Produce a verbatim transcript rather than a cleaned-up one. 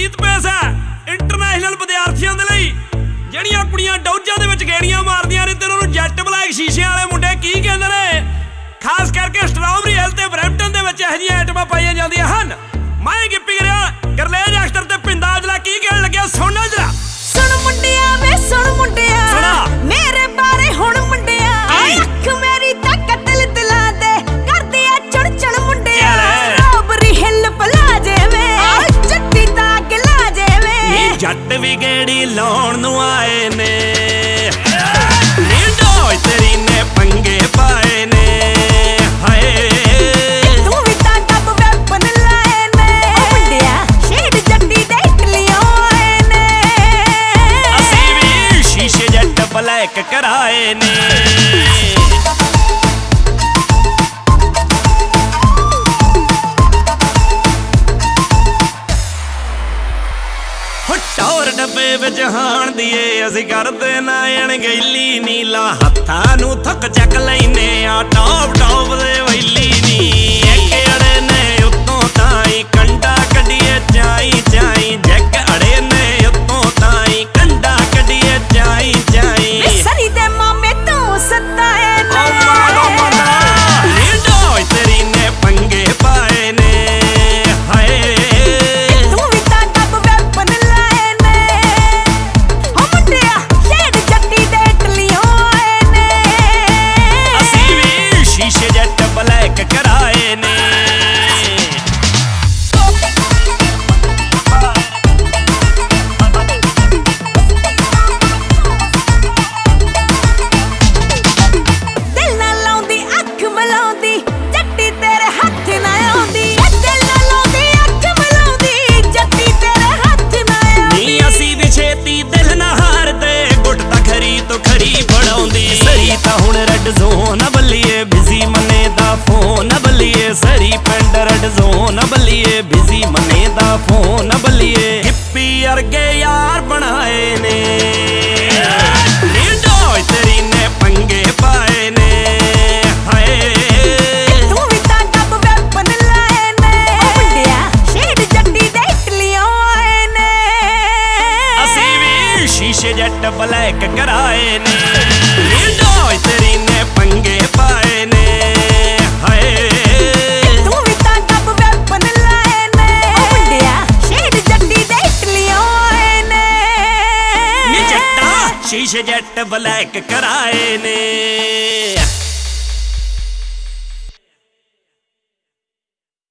ਪ੍ਰੀਤ ਪੈਸ ਹੈ ਇੰਟਰਨੈਸ਼ਨਲ ਵਿਦਿਆਰਥੀਆਂ ਦੇ ਲਈ ਜਿਹੜੀਆਂ ਕੁੜੀਆਂ ਡੌਜਾਂ ਦੇ ਵਿੱਚ ਗੇੜੀਆਂ ਮਾਰਦੀਆਂ ਨੇ ਤੇ ਉਹਨਾਂ ਨੂੰ ਜੈਟ ਬਲੈਕ ਸ਼ੀਸ਼ਿਆਂ ਵਾਲੇ ਮੁੰਡੇ ਕੀ ਕਹਿੰਦੇ ਨੇ। ਖਾਸ ਕਰਕੇ ਸਟ੍ਰਾਬੇਰੀ ਹਿੱਲ ਤੇ ਬਰੈਂਪਟਨ ਦੇ ਵਿੱਚ ਇਹੋ ਜਿਹੀਆਂ ਆਈਟਮਾਂ ਪਾਈਆਂ ਜਾਂਦੀਆਂ ਹਨ। ਮੈਂ ਗਿੱਪੀ ਗਰੇਵਾਲ ਗਰਲੇਜ ਅਖਤਰ ਤੇ ਪਿੰਦਾ ਅਜਲਾ ਕੀ ਕਹਿਣ ਲੱਗਿਆ ਸੁਣਨਾ ਜਰਾ। ਸੁਣ ਮੁੰਡਿਆ ਵੇ ਸੁਣ ਮੁੰਡਿਆ ਸੁਣਾ ਮੇਰੇ ਬਾਰੇ ਹੁਣ ਮੁੰਡਿਆ ਅੱਖ ਮੇਰੀ ਤਾਂ ਕਤਲ ਦਿਲਾ ਦੇ ਕਰਦੀ ਆ ਚੜ ਚੜ ਮੁੰਡਿਆ ਸਟ੍ਰਾਬੇਰੀ ਹਿੱਲ ਪਲਾ ਜੇਵੇ ਜੱਟੀ ਤਾਂ ਗਿਲਾ ਜੇਵੇ ਨੀ ਜੱਟ ਵੀ ਗੇੜੀ ਲਾਉਣ ਨੂੰ ਆਏ ਨੇ ਨੀ ਡੋਏ ਤੇਰੀ ਨੇ ਪੰਗੇ ਪਾਏ ਨੇ ਹਾਏ ਤੂੰ ਵੀ ਤਾਂ ਡੱਬ ਵੈਪਨ ਲਾਏ ਨੇ ਮੁੰਡਿਆ ਸ਼ੇਡ ਜੱਟੀ ਦੇ ਇਟਲੀਓਂ ਆਏ ਨੇ ਅਸੀਂ ਵੀ ਸ਼ੀਸ਼ੇ ਜੱਟ ਬਲੈਕ ਕਰਾਏ ਨੇ। ਟੌਰ ਡੱਬੇ ਵਿੱਚ ਹਾਣ ਦੀਏ ਅਸੀਂ ਕਰਦੇ ਨਾ ਅਣਗਹਿਲੀ ਨੀਲਾ ਹੱਥਾਂ ਨੂੰ ਥੱਕ ਚੱਕ ਲੈਨੇ ਆ ਟੌਪ ਟੌਪ ਦੇ ਵੈਲੀ ਨੀ ਇੱਕ ਅੜੇ ਨੇ ਉੱਤੋਂ ਤਾਈ ਕੰਡਾ ਕੱਢੀਏ ਚਾਈ ਚਾਈ ਜੱਗ ਅੜੇ ਨੇ ਉੱਤੋਂ ਤਾਈ ਕੰਡਾ ਕੱਢੀਏ ਚਾਈ ਚਾਈ ਵੇ ਸਰੀ ਦੇ ਮਾਮੇ ਤੂੰ ਸਤਾਏ ਨਾ ਮਾਰੋ ਮਨਾ ਨੀ ਤੇਰੀ ਨੇ ਪੰਗੇ ਪਾਏ ਨੇ ਹਾਏ ਤੂੰ ਵੀ ਤਾਂ ਡੱਬ ਵੈਪਨ ਲਾਏ ਨੇ ਹੋ ਮੁੰਡਿਆ ਸ਼ੇਡ ਜੱਟੀ ਦੇ ਇਟਲੀਓਂ ਆਏ ਨੇ ਅਸੀਂ ਵੀ ਸ਼ੀਸ਼ੇ ਜੱਟ ਬਲੈਕ ਕਰਾਏ ਨੇ। ਦਿਲ ਨਾਲ ਲਾਉਂਦੀ ਅੱਖ ਮਲਾਉਂਦੀ ਜੱਟੀ ਤੇਰੇ ਹੱਥ ਨਾ ਆਉਂਦੀ ਦਿਲ ਨਾਲ ਲਾਉਂਦੀ ਅੱਖ ਮਲਾਉਂਦੀ ਜੱਟੀ ਤੇਰੇ ਹੱਥ ਨਾ ਆਉਂਦੀ ਨੀ ਅਸੀਂ ਵੀ ਛੇਤੀ ਦਿਲ ਨਾ ਹਾਰਦੇ ਗੁੱਟ ਤਾਂ ਖਰੀ ਤੋਂ ਖਰੀ ਫੜਾਉਂਦੀ ਸਰੀ ਤਾਂ ਹੁਣ ਰੈੱਡ ਜ਼ੋਨ ਬੱਲੀਏ ਬਿਜ਼ੀ ਮੰਨੇ ਦਾ ਫੋਨ ਬੱਲੀਏ ਸਰੀ ਪਿੰਡ ਰੈੱਡ ਜ਼ੋਨ ਬੱਲੀਏ ਬਿਜ਼ੀ ਮੰਨੇ ਦਾ ਫੋਨ ਬੱਲੀਏ ਗਿੱਪੀ ਅਰਗੇ ਯਾਰ ਬਣਾਏ ਨੇ ਨੀ ਡੋਏ ਤੇਰੀ ਨੇ ਪੰਗੇ ਪਾਏ ਨੇ ਹਾਏ ਤੂੰ ਵੀ ਤਾਂ ਡੱਬ ਵੈਪਨ ਲਾਏ ਨੇ ਮੁੰਡਿਆ ਸ਼ੇਡ ਜੱਟੀ ਦੇ ਇਟਲੀਓਂ ਆਏ ਨੇ ਅਸੀਂ ਵੀ ਸ਼ੀਸ਼ੇ ਜੱਟ ਬਲੈਕ ਕਰਾਏ ਨੇ ਨੀ ਡੋਏ ਤੇਰੀ ਨੇ ਪੰਗੇ ਪਾਏ ਨੇ ਹਾਏ ਤੂੰ ਵੀ ਤਾਂ ਡੱਬ ਵੈਪਨ ਲਾਏ ਨੇ ਮੁੰਡਿਆ ਸ਼ੇਡ ਜੱਟੀ ਦੇ ਇਟਲੀਓਂ ਆਏ ਨੇ ਨੀ ਜੱਟਾ ਸ਼ੀਸ਼ੇ ਜੱਟ ਬਲੈਕ ਕਰਾਏ ਨੇ।